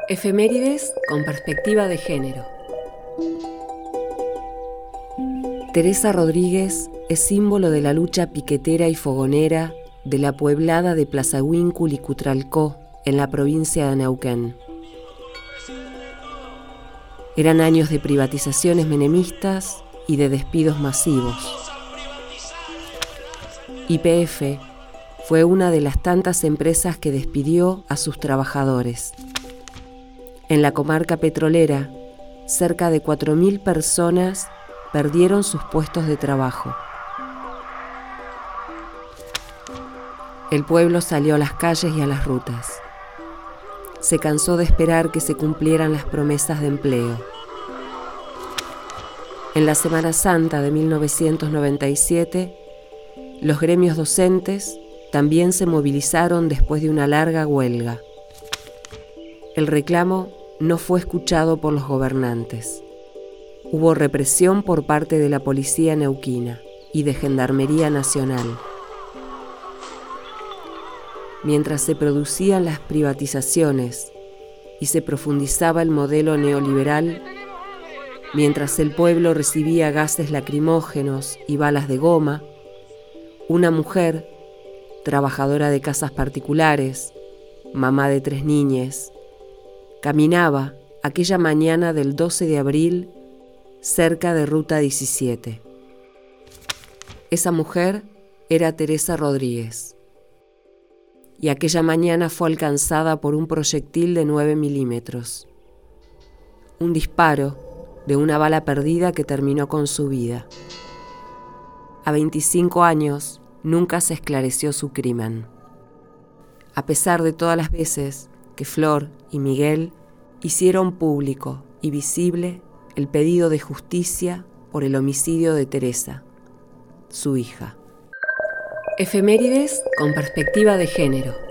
Efemérides con perspectiva de género. Teresa Rodríguez es símbolo de la lucha piquetera y fogonera de la pueblada de Plazahuíncul y Cutralcó, en la provincia de Neuquén. Eran años de privatizaciones menemistas y de despidos masivos. YPF fue una de las tantas empresas que despidió a sus trabajadores. En la comarca petrolera, cerca de 4.000 personas perdieron sus puestos de trabajo. El pueblo salió a las calles y a las rutas. Se cansó de esperar que se cumplieran las promesas de empleo. En la Semana Santa de 1997, los gremios docentes también se movilizaron después de una larga huelga. El reclamo no fue escuchado por los gobernantes. Hubo represión por parte de la Policía Neuquina y de Gendarmería Nacional. Mientras se producían las privatizaciones y se profundizaba el modelo neoliberal, mientras el pueblo recibía gases lacrimógenos y balas de goma, una mujer, trabajadora de casas particulares, mamá de 3 niñas, caminaba aquella mañana del 12 de abril cerca de Ruta 17. Esa mujer era Teresa Rodríguez. Y aquella mañana fue alcanzada por un proyectil de 9 milímetros. Un disparo de una bala perdida que terminó con su vida. A 25 años nunca se esclareció su crimen. A pesar de todas las veces que Flor y Miguel hicieron público y visible el pedido de justicia por el homicidio de Teresa, su hija. Efemérides con perspectiva de género.